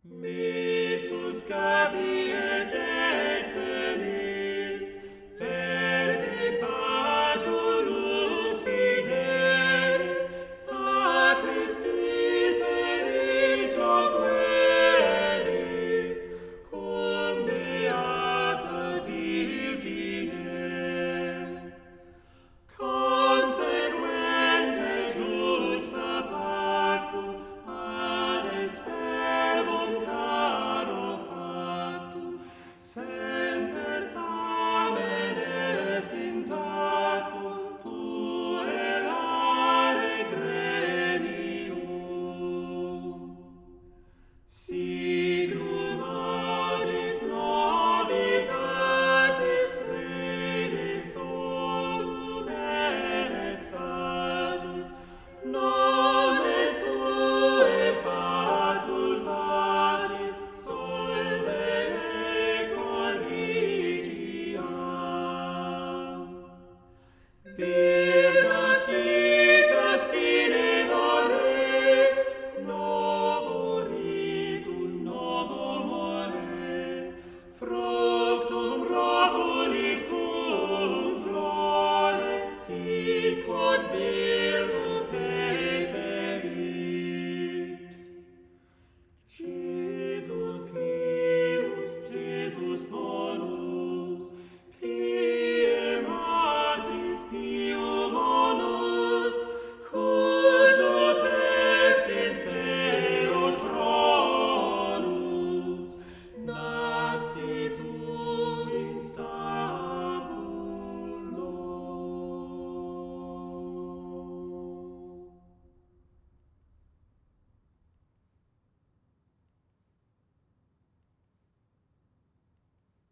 Missus capie decelis, verbi bajulus fidelis, sacristis eris loquelis, cum beata Virgine. Consequente juxta pactum ad est verbum caro factum, semper tamen est intactum puellare gremium. Signum audis novitatis credis solum et satis, non est tue facultatis solvere corrigiam. Virgo sica sine dore, novo ritum novo more, fructum rotulit cum flore, sic quod Virgo peperit.